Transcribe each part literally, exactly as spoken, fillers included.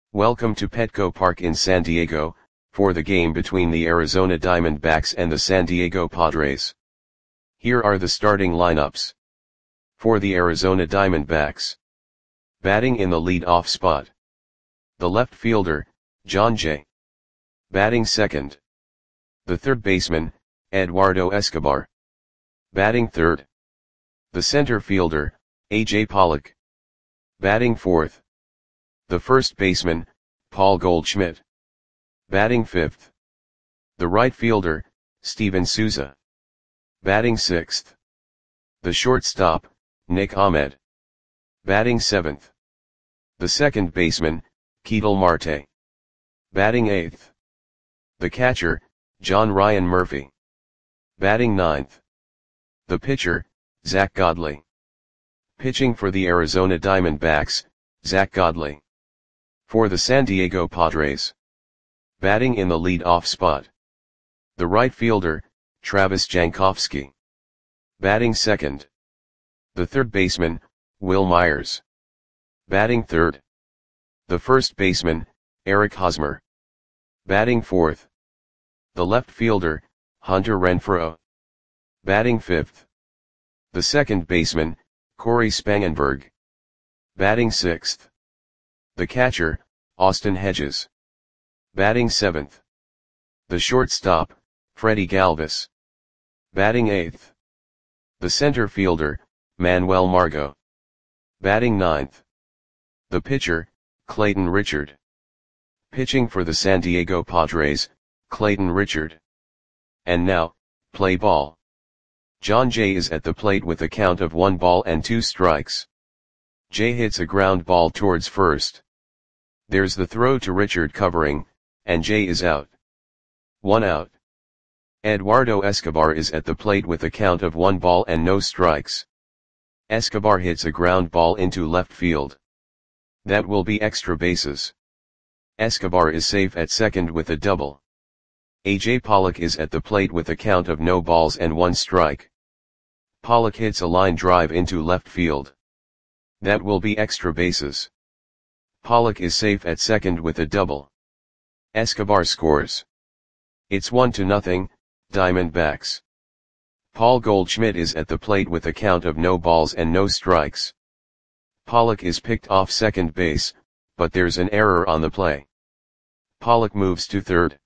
Welcome to Petco Park in San Diego, for the game between the Arizona Diamondbacks and the San Diego Padres. Here are the starting lineups. For the Arizona Diamondbacks. Batting in the lead-off spot. The left fielder, Jon Jay. Batting second. The third baseman, Eduardo Escobar. Batting third. The center fielder, A J Pollock. Batting fourth. The first baseman, Paul Goldschmidt. Batting fifth. The right fielder, Steven Souza. Batting sixth. The shortstop, Nick Ahmed. Batting seventh. The second baseman, Ketel Marte. Batting eighth. The catcher, John Ryan Murphy. Batting ninth. The pitcher, Zack Godley. Pitching for the Arizona Diamondbacks, Zack Godley. For the San Diego Padres. Batting in the lead-off spot. The right fielder, Travis Jankowski. Batting second. The third baseman, Wil Myers. Batting third. The first baseman, Eric Hosmer. Batting fourth. The left fielder, Hunter Renfroe. Batting fifth. The second baseman, Corey Spangenberg. Batting sixth. The catcher, Austin Hedges. Batting seventh. The shortstop, Freddie Galvis. Batting eighth. The center fielder, Manuel Margot. Batting ninth. The pitcher, Clayton Richard. Pitching for the San Diego Padres, Clayton Richard. And now, play ball. Jon Jay is at the plate with a count of one ball and two strikes. Jay hits a ground ball towards first. There's the throw to Richard covering, and Jay is out. One out. Eduardo Escobar is at the plate with a count of one ball and no strikes. Escobar hits a ground ball into left field. That will be extra bases. Escobar is safe at second with a double. A J Pollock is at the plate with a count of no balls and one strike. Pollock hits a line drive into left field. That will be extra bases. Pollock is safe at second with a double. Escobar scores. It's one to nothing, Diamondbacks. Paul Goldschmidt is at the plate with a count of no balls and no strikes. Pollock is picked off second base, but there's an error on the play. Pollock moves to third.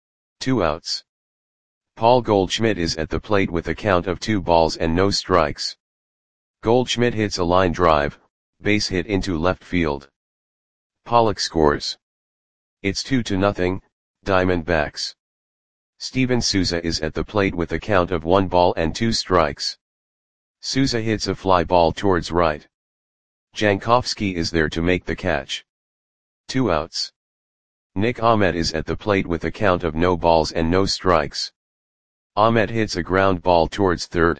Two outs. Paul Goldschmidt is at the plate with a count of two balls and no strikes. Goldschmidt hits a line drive, base hit into left field. Pollock scores. It's two to nothing, Diamondbacks. Steven Souza is at the plate with a count of one ball and two strikes. Souza hits a fly ball towards right. Jankowski is there to make the catch. Two outs. Nick Ahmed is at the plate with a count of no balls and no strikes. Ahmed hits a ground ball towards third.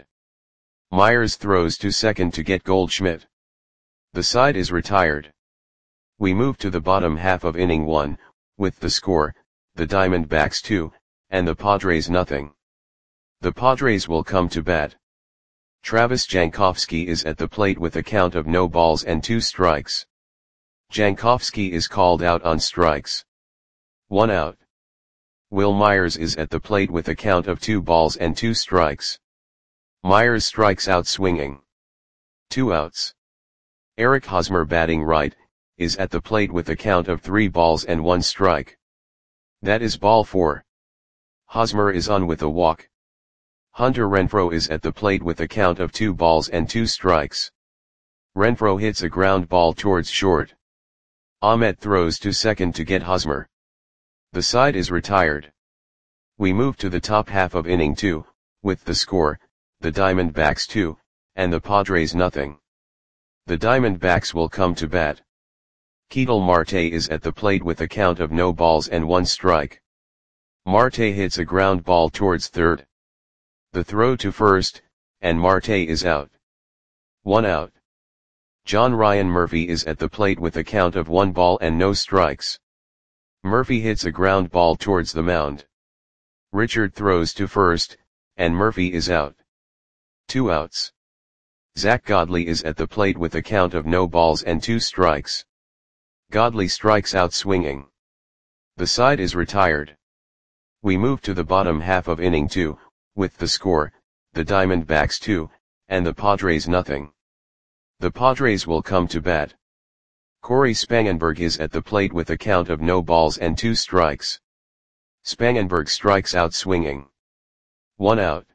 Myers throws to second to get Goldschmidt. The side is retired. We move to the bottom half of inning one, with the score, the Diamondbacks two, and the Padres nothing. The Padres will come to bat. Travis Jankowski is at the plate with a count of no balls and two strikes. Jankowski is called out on strikes. One out. Wil Myers is at the plate with a count of two balls and two strikes. Myers strikes out swinging. Two outs. Eric Hosmer batting right, is at the plate with a count of three balls and one strike. That is ball four. Hosmer is on with a walk. Hunter Renfroe is at the plate with a count of two balls and two strikes. Renfroe hits a ground ball towards short. Ahmed throws to second to get Hosmer. The side is retired. We move to the top half of inning two, with the score, the Diamondbacks two, and the Padres nothing. The Diamondbacks will come to bat. Ketel Marte is at the plate with a count of no balls and one strike. Marte hits a ground ball towards third. The throw to first, and Marte is out. One out. John Ryan Murphy is at the plate with a count of one ball and no strikes. Murphy hits a ground ball towards the mound. Richard throws to first, and Murphy is out. Two outs. Zack Godley is at the plate with a count of no balls and two strikes. Godley strikes out swinging. The side is retired. We move to the bottom half of inning two, with the score, the Diamondbacks two, and the Padres nothing. The Padres will come to bat. Corey Spangenberg is at the plate with a count of no balls and two strikes. Spangenberg strikes out swinging. One out.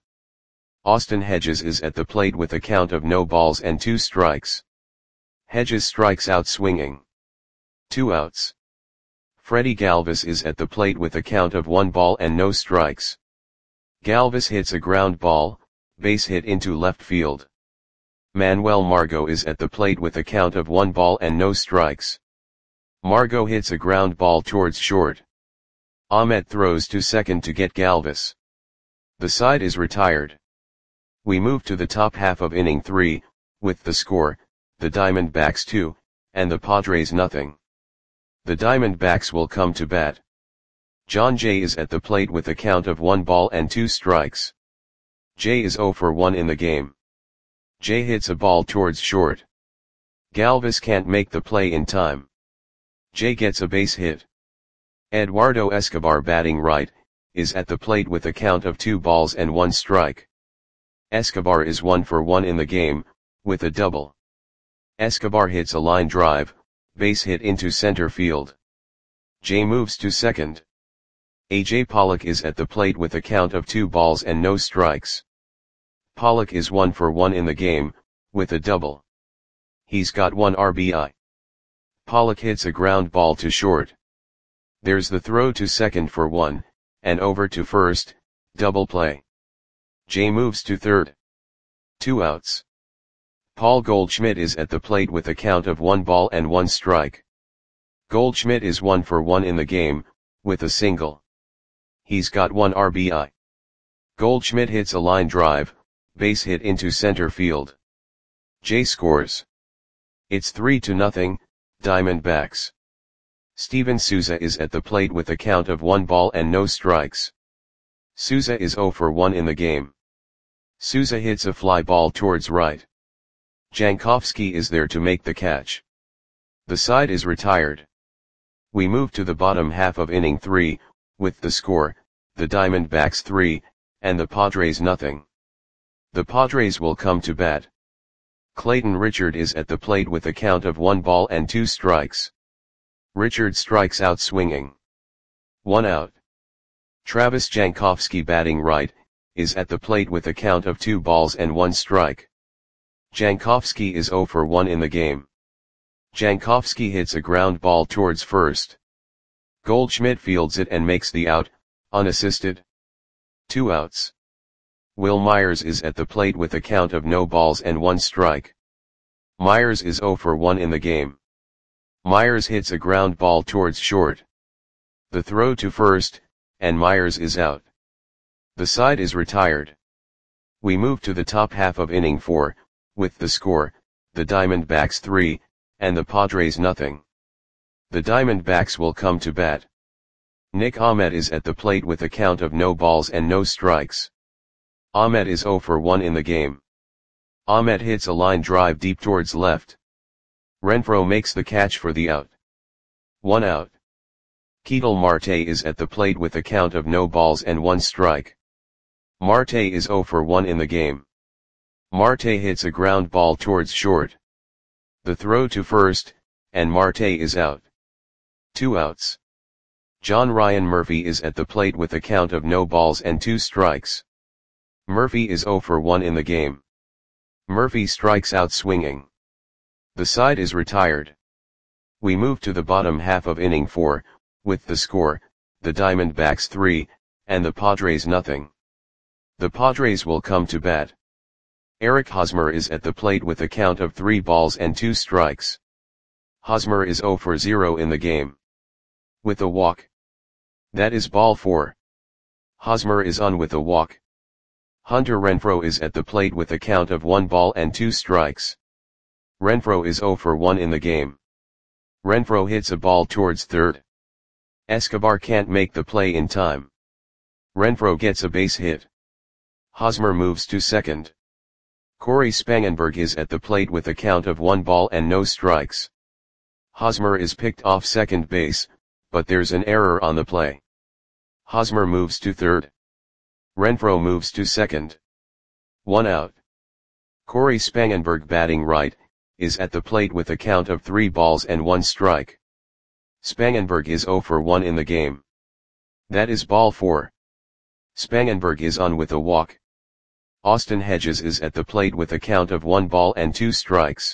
Austin Hedges is at the plate with a count of no balls and two strikes. Hedges strikes out swinging. Two outs. Freddie Galvis is at the plate with a count of one ball and no strikes. Galvis hits a ground ball, base hit into left field. Manuel Margot is at the plate with a count of one ball and no strikes. Margot hits a ground ball towards short. Ahmet throws to second to get Galvis. The side is retired. We move to the top half of inning three, with the score, the Diamondbacks two, and the Padres nothing. The Diamondbacks will come to bat. John Jay is at the plate with a count of one ball and two strikes. Jay is oh for one in the game. Jay hits a ball towards short. Galvis can't make the play in time. Jay gets a base hit. Eduardo Escobar, batting right, is at the plate with a count of two balls and one strike. Escobar is one for one in the game, with a double. Escobar hits a line drive, base hit into center field. Jay moves to second. A J Pollock is at the plate with a count of two balls and no strikes. Pollock is one for one in the game, with a double. He's got one R B I. Pollock hits a ground ball to short. There's the throw to second for one, and over to first, double play. Jay moves to third. Two outs. Paul Goldschmidt is at the plate with a count of one ball and one strike. Goldschmidt is one for one in the game, with a single. He's got one R B I. Goldschmidt hits a line drive, base hit into center field. Jay scores. It's three to nothing, Diamondbacks. Steven Souza is at the plate with a count of one ball and no strikes. Souza is oh for one in the game. Souza hits a fly ball towards right. Jankowski is there to make the catch. The side is retired. We move to the bottom half of inning three, with the score, the Diamondbacks three, and the Padres nothing. The Padres will come to bat. Clayton Richard is at the plate with a count of one ball and two strikes. Richard strikes out swinging. One out. Travis Jankowski, batting right, is at the plate with a count of two balls and one strike. Jankowski is oh for one in the game. Jankowski hits a ground ball towards first. Goldschmidt fields it and makes the out, unassisted. Two outs. Will Myers is at the plate with a count of no balls and one strike. Myers is oh for one in the game. Myers hits a ground ball towards short. The throw to first, and Myers is out. The side is retired. We move to the top half of inning four, with the score, the Diamondbacks three, and the Padres nothing. The Diamondbacks will come to bat. Nick Ahmed is at the plate with a count of no balls and no strikes. Ahmed is oh for one in the game. Ahmed hits a line drive deep towards left. Renfroe makes the catch for the out. One out. Ketel Marte is at the plate with a count of no balls and one strike. Marte is oh for one in the game. Marte hits a ground ball towards short. The throw to first, and Marte is out. Two outs. John Ryan Murphy is at the plate with a count of no balls and two strikes. Murphy is oh for one in the game. Murphy strikes out swinging. The side is retired. We move to the bottom half of inning four, with the score, the Diamondbacks three, and the Padres nothing. The Padres will come to bat. Eric Hosmer is at the plate with a count of three balls and two strikes. Hosmer is oh for zero in the game. With a walk. That is ball four. Hosmer is on with a walk. Hunter Renfroe is at the plate with a count of one ball and two strikes. Renfroe is oh for one in the game. Renfroe hits a ball towards third. Escobar can't make the play in time. Renfroe gets a base hit. Hosmer moves to second. Corey Spangenberg is at the plate with a count of one ball and no strikes. Hosmer is picked off second base, but there's an error on the play. Hosmer moves to third. Renfroe moves to second. One out. Corey Spangenberg, batting right, is at the plate with a count of three balls and one strike. Spangenberg is zero for one in the game. That is ball four. Spangenberg is on with a walk. Austin Hedges is at the plate with a count of one ball and two strikes.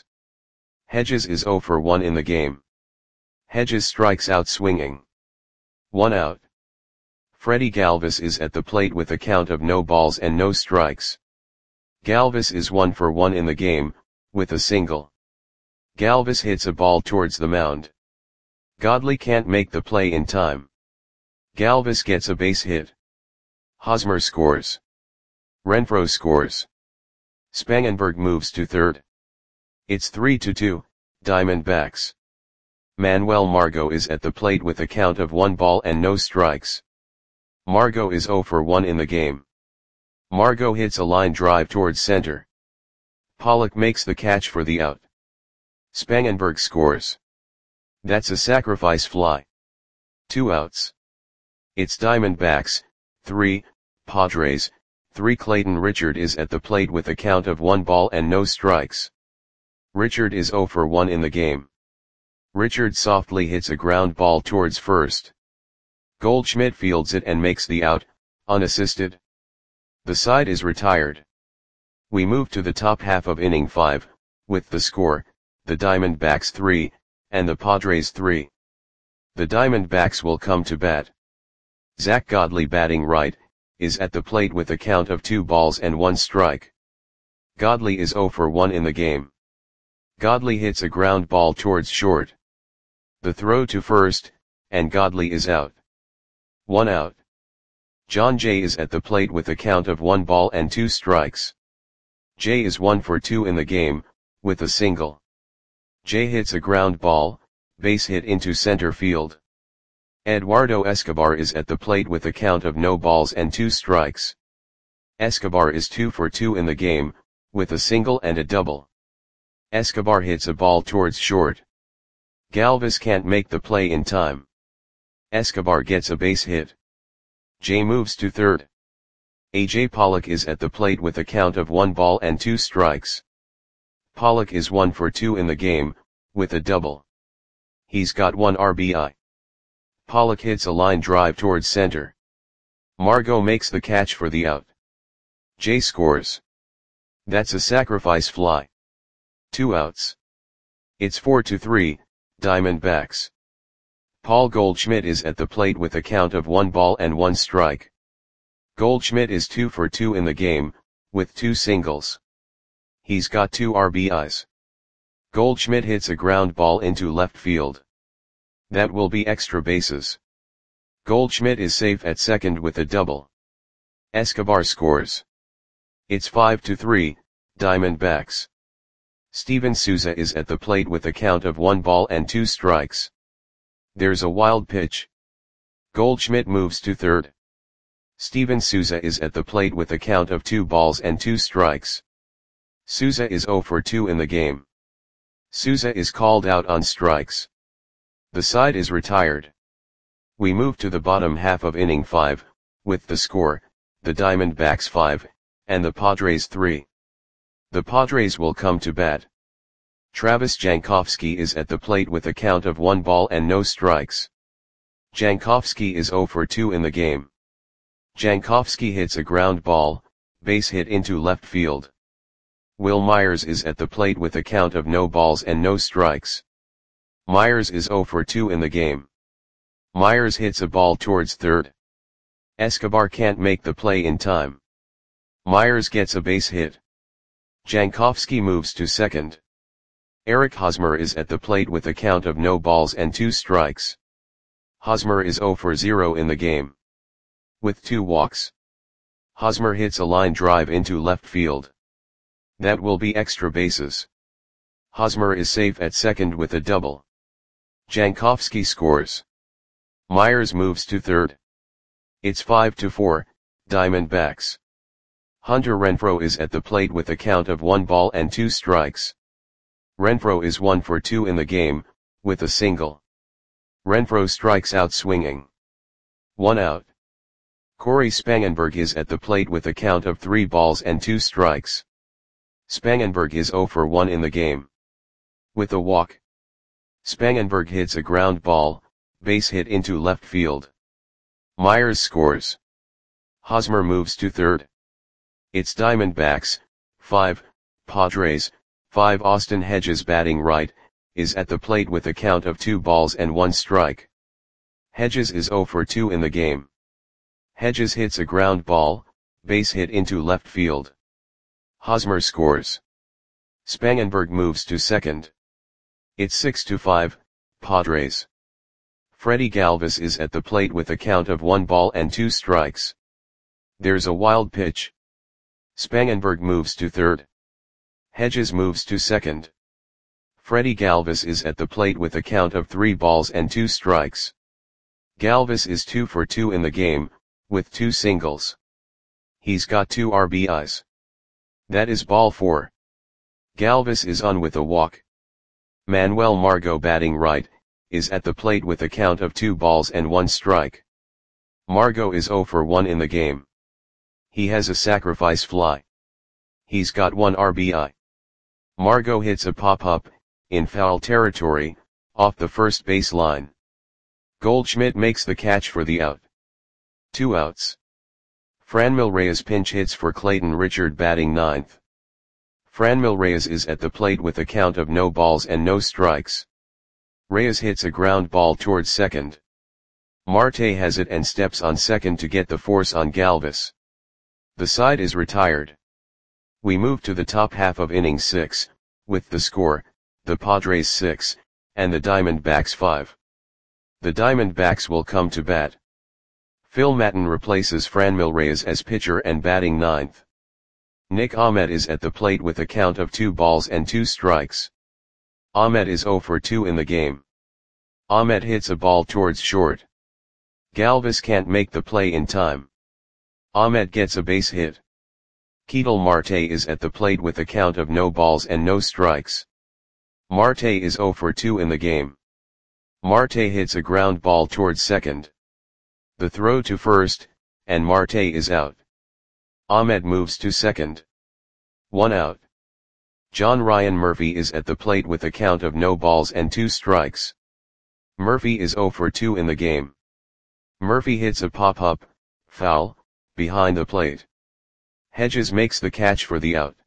Hedges is zero for one in the game. Hedges strikes out swinging. One out. Freddie Galvis is at the plate with a count of no balls and no strikes. Galvis is one for one in the game, with a single. Galvis hits a ball towards the mound. Godley can't make the play in time. Galvis gets a base hit. Hosmer scores. Renfroe scores. Spangenberg moves to third. It's three to two, Diamondbacks. Manuel Margot is at the plate with a count of one ball and no strikes. Margot is zero for one in the game. Margot hits a line drive towards center. Pollock makes the catch for the out. Spangenberg scores. That's a sacrifice fly. Two outs. It's Diamondbacks, three, Padres, three. Clayton Richard is at the plate with a count of one ball and no strikes. Richard is zero for one in the game. Richard softly hits a ground ball towards first. Goldschmidt fields it and makes the out, unassisted. The side is retired. We move to the top half of inning five, with the score, the Diamondbacks three, and the Padres three. The Diamondbacks will come to bat. Zach Godley, batting right, is at the plate with a count of two balls and one strike. Godley is zero for one in the game. Godley hits a ground ball towards short. The throw to first, and Godley is out. One out. John Jay is at the plate with a count of one ball and two strikes. Jay is one for two in the game, with a single. Jay hits a ground ball, base hit into center field. Eduardo Escobar is at the plate with a count of no balls and two strikes. Escobar is two for two in the game, with a single and a double. Escobar hits a ball towards short. Galvis can't make the play in time. Escobar gets a base hit. Jay moves to third. A J Pollock is at the plate with a count of one ball and two strikes. Pollock is one for two in the game, with a double. He's got one R B I. Pollock hits a line drive towards center. Margot makes the catch for the out. Jay scores. That's a sacrifice fly. Two outs. It's four to three, Diamondbacks. Paul Goldschmidt is at the plate with a count of one ball and one strike. Goldschmidt is two for two in the game, with two singles. He's got two R B Is. Goldschmidt hits a ground ball into left field. That will be extra bases. Goldschmidt is safe at second with a double. Escobar scores. It's five to three, Diamondbacks. Steven Souza is at the plate with a count of one ball and two strikes. There's a wild pitch. Goldschmidt moves to third. Steven Souza is at the plate with a count of two balls and two strikes. Souza is zero for two in the game. Souza is called out on strikes. The side is retired. We move to the bottom half of inning five, with the score, the Diamondbacks five, and the Padres three. The Padres will come to bat. Travis Jankowski is at the plate with a count of one ball and no strikes. Jankowski is zero for two in the game. Jankowski hits a ground ball, base hit into left field. Will Myers is at the plate with a count of no balls and no strikes. Myers is zero for two in the game. Myers hits a ball towards third. Escobar can't make the play in time. Myers gets a base hit. Jankowski moves to second. Eric Hosmer is at the plate with a count of no balls and two strikes. Hosmer is zero for zero in the game. With two walks. Hosmer hits a line drive into left field. That will be extra bases. Hosmer is safe at second with a double. Jankowski scores. Myers moves to third. It's five to four, Diamondbacks. Hunter Renfroe is at the plate with a count of one ball and two strikes. Renfroe is one for two in the game, with a single. Renfroe strikes out swinging. One out. Corey Spangenberg is at the plate with a count of three balls and two strikes. Spangenberg is zero for one in the game. With a walk. Spangenberg hits a ground ball, base hit into left field. Myers scores. Hosmer moves to third. It's Diamondbacks, five, Padres, five. Austin Hedges batting right, is at the plate with a count of two balls and one strike. Hedges is zero for two in the game. Hedges hits a ground ball, base hit into left field. Hosmer scores. Spangenberg moves to second. It's six to five, Padres. Freddie Galvis is at the plate with a count of one ball and two strikes. There's a wild pitch. Spangenberg moves to third. Hedges moves to second. Freddie Galvis is at the plate with a count of three balls and two strikes. Galvis is two for two in the game, with two singles. He's got two R B Is. That is ball four. Galvis is on with a walk. Manuel Margot batting right, is at the plate with a count of two balls and one strike. Margot is zero for one in the game. He has a sacrifice fly. He's got one R B I. Margot hits a pop-up, in foul territory, off the first base line. Goldschmidt makes the catch for the out. Two outs. Franmil Reyes pinch hits for Clayton Richard batting ninth. Franmil Reyes is at the plate with a count of no balls and no strikes. Reyes hits a ground ball towards second. Marte has it and steps on second to get the force on Galvis. The side is retired. We move to the top half of inning six, with the score, the Padres six, and the Diamondbacks five. The Diamondbacks will come to bat. Phil Maton replaces Franmil Reyes as pitcher and batting ninth. Nick Ahmed is at the plate with a count of two balls and two strikes. Ahmed is zero for two in the game. Ahmed hits a ball towards short. Galvis can't make the play in time. Ahmed gets a base hit. Ketel Marte is at the plate with a count of no balls and no strikes. Marte is zero for two in the game. Marte hits a ground ball towards second. The throw to first, and Marte is out. Ahmed moves to second. One out. John Ryan Murphy is at the plate with a count of no balls and two strikes. Murphy is zero for two in the game. Murphy hits a pop-up, foul, behind the plate. Hedges makes the catch for the out.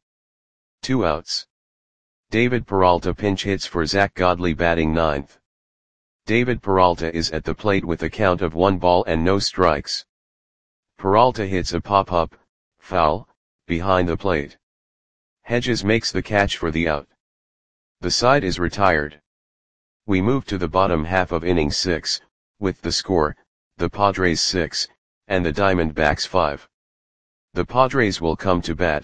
Two outs. David Peralta pinch hits for Zach Godley batting ninth. David Peralta is at the plate with a count of one ball and no strikes. Peralta hits a pop-up, foul, behind the plate. Hedges makes the catch for the out. The side is retired. We move to the bottom half of inning six, with the score, the Padres six, and the Diamondbacks five. The Padres will come to bat.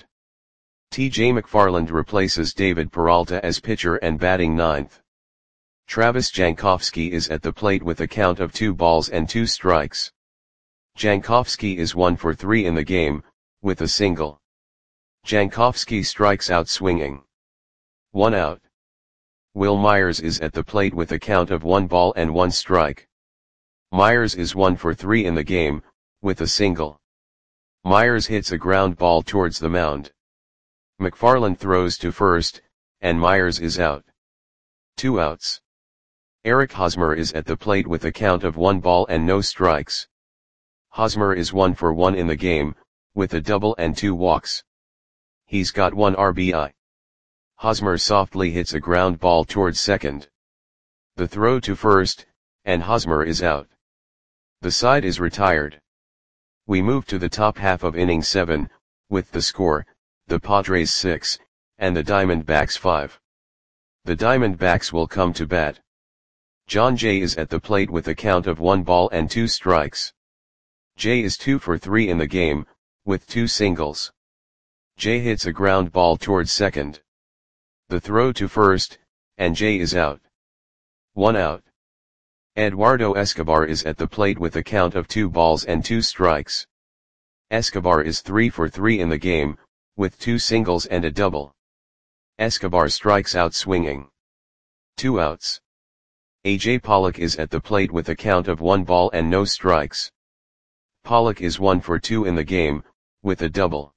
T J McFarland replaces David Peralta as pitcher and batting ninth. Travis Jankowski is at the plate with a count of two balls and two strikes. Jankowski is one for three in the game, with a single. Jankowski strikes out swinging. One out. Will Myers is at the plate with a count of one ball and one strike. Myers is one for three in the game, with a single. Myers hits a ground ball towards the mound. McFarland throws to first, and Myers is out. Two outs. Eric Hosmer is at the plate with a count of one ball and no strikes. Hosmer is one for one in the game, with a double and two walks. He's got one R B I. Hosmer softly hits a ground ball towards second. The throw to first, and Hosmer is out. The side is retired. We move to the top half of inning seven, with the score, the Padres six, and the Diamondbacks five. The Diamondbacks will come to bat. John Jay is at the plate with a count of one ball and two strikes. Jay is two for three in the game, with two singles. Jay hits a ground ball towards second. The throw to first, and Jay is out. One out. Eduardo Escobar is at the plate with a count of two balls and two strikes. Escobar is three for three in the game, with two singles and a double. Escobar strikes out swinging. Two outs. A J Pollock is at the plate with a count of one ball and no strikes. Pollock is one for two in the game, with a double.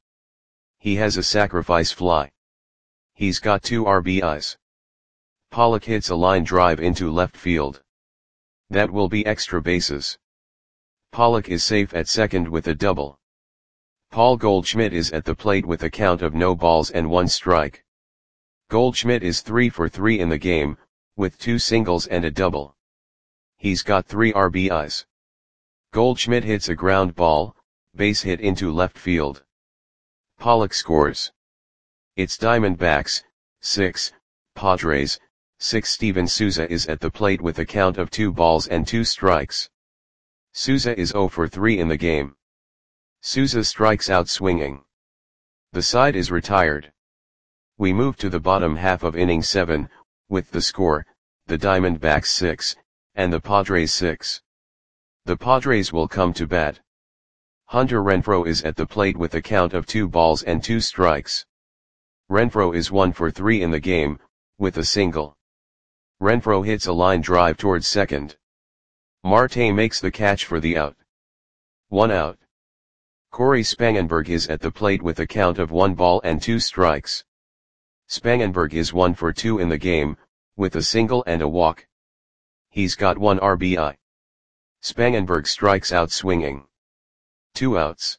He has a sacrifice fly. He's got two R B Is. Pollock hits a line drive into left field. That will be extra bases. Pollock is safe at second with a double. Paul Goldschmidt is at the plate with a count of no balls and one strike. Goldschmidt is three for three in the game, with two singles and a double. He's got three R B Is. Goldschmidt hits a ground ball, base hit into left field. Pollock scores. It's Diamondbacks, six, Padres, six. Steven Souza is at the plate with a count of two balls and two strikes. Souza is zero for three in the game. Souza strikes out swinging. The side is retired. We move to the bottom half of inning seven, with the score, the Diamondbacks six, and the Padres six. The Padres will come to bat. Hunter Renfroe is at the plate with a count of two balls and two strikes. Renfroe is one for three in the game, with a single. Renfroe hits a line drive towards second. Marte makes the catch for the out. One out. Corey Spangenberg is at the plate with a count of one ball and two strikes. Spangenberg is one for two in the game, with a single and a walk. He's got one R B I. Spangenberg strikes out swinging. Two outs.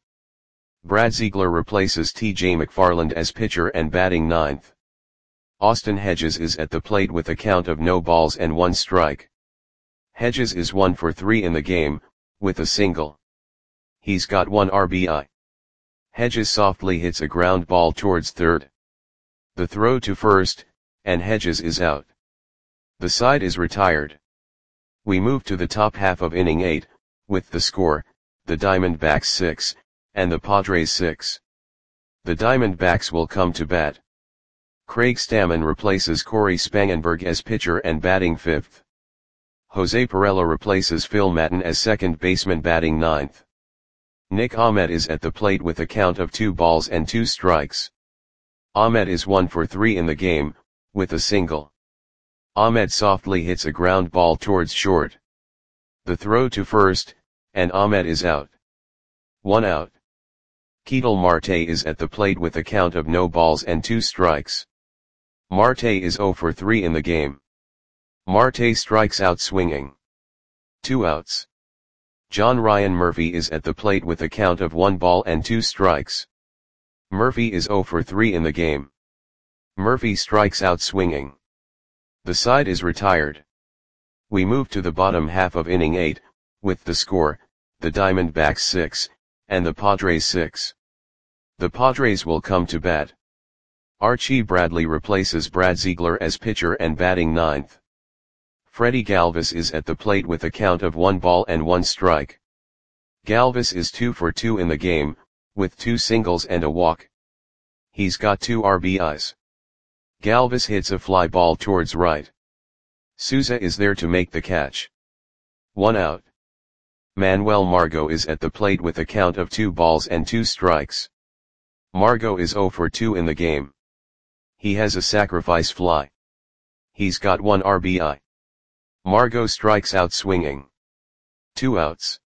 Brad Ziegler replaces T J McFarland as pitcher and batting ninth. Austin Hedges is at the plate with a count of no balls and one strike. Hedges is one for three in the game, with a single. He's got one R B I. Hedges softly hits a ground ball towards third. The throw to first, and Hedges is out. The side is retired. We move to the top half of inning eight, with the score, the Diamondbacks six, and the Padres six. The Diamondbacks will come to bat. Craig Stammen replaces Corey Spangenberg as pitcher and batting fifth. Jose Pirela replaces Phil Maton as second baseman batting ninth. Nick Ahmed is at the plate with a count of two balls and two strikes. Ahmed is one for three in the game, with a single. Ahmed softly hits a ground ball towards short. The throw to first, and Ahmed is out. One out. Ketel Marte is at the plate with a count of no balls and two strikes. Marte is zero for three in the game. Marte strikes out swinging. Two outs. John Ryan Murphy is at the plate with a count of one ball and two strikes. Murphy is zero for three in the game. Murphy strikes out swinging. The side is retired. We move to the bottom half of inning eight, with the score, the Diamondbacks six, and the Padres six. The Padres will come to bat. Archie Bradley replaces Brad Ziegler as pitcher and batting ninth. Freddie Galvis is at the plate with a count of one ball and one strike. Galvis is two for two in the game, with two singles and a walk. He's got two R B Is. Galvis hits a fly ball towards right. Souza is there to make the catch. One out. Manuel Margot is at the plate with a count of two balls and two strikes. Margot is zero for two in the game. He has a sacrifice fly. He's got one R B I. Margot strikes out swinging. Two outs.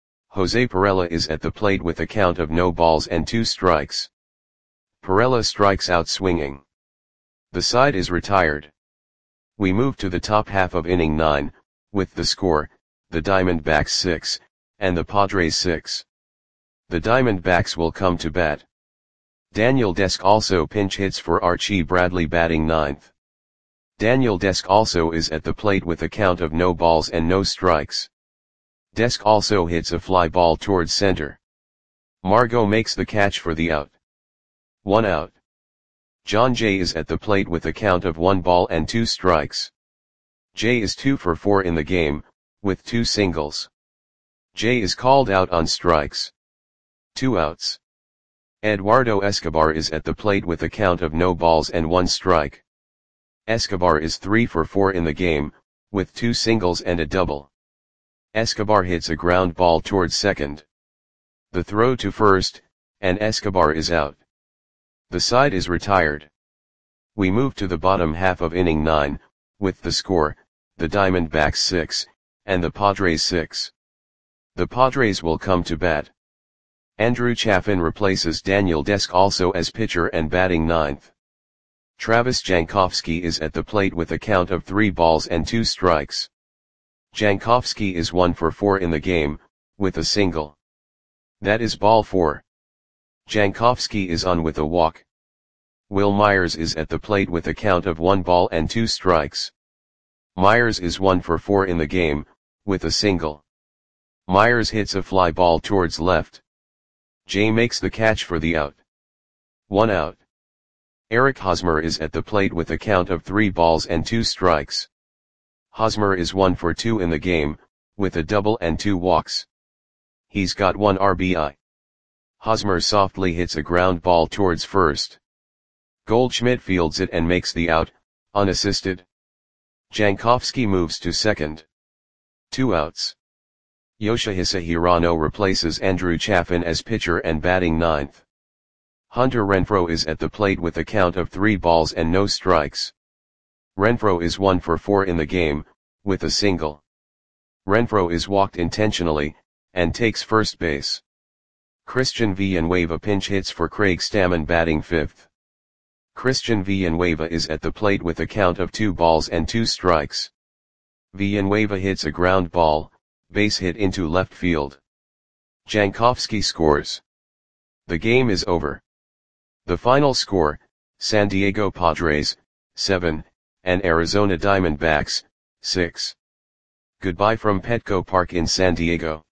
Jose Pirela is at the plate with a count of no balls and two strikes. Pirela strikes out swinging. The side is retired. We move to the top half of inning nine, with the score, the Diamondbacks six, and the Padres six. The Diamondbacks will come to bat. Daniel Desk also pinch hits for Archie Bradley batting ninth. Daniel Desk also is at the plate with a count of no balls and no strikes. Desk also hits a fly ball towards center. Margot makes the catch for the out. One out. John Jay is at the plate with a count of one ball and two strikes. Jay is two for four in the game, with two singles. Jay is called out on strikes. Two outs. Eduardo Escobar is at the plate with a count of no balls and one strike. Escobar is three for four in the game, with two singles and a double. Escobar hits a ground ball towards second. The throw to first, and Escobar is out. The side is retired. We move to the bottom half of inning nine, with the score, the Diamondbacks six, and the Padres six. The Padres will come to bat. Andrew Chafin replaces Daniel Desk also as pitcher and batting ninth. Travis Jankowski is at the plate with a count of three balls and two strikes. Jankowski is one for four in the game, with a single. That is ball four. Jankowski is on with a walk. Will Myers is at the plate with a count of one ball and two strikes. Myers is one for four in the game, with a single. Myers hits a fly ball towards left. Jay makes the catch for the out. One out. Eric Hosmer is at the plate with a count of three balls and two strikes. Hosmer is one for two in the game, with a double and two walks. He's got one R B I. Hosmer softly hits a ground ball towards first. Goldschmidt fields it and makes the out, unassisted. Jankowski moves to second. Two outs. Yoshihisa Hirano replaces Andrew Chafin as pitcher and batting ninth. Hunter Renfroe is at the plate with a count of three balls and no strikes. Renfroe is one for four in the game, with a single. Renfroe is walked intentionally, and takes first base. Christian Villanueva pinch hits for Craig Stammen batting fifth. Christian Villanueva is at the plate with a count of two balls and two strikes. Villanueva hits a ground ball, base hit into left field. Jankowski scores. The game is over. The final score, San Diego Padres, seven, and Arizona Diamondbacks, six. Goodbye from Petco Park in San Diego.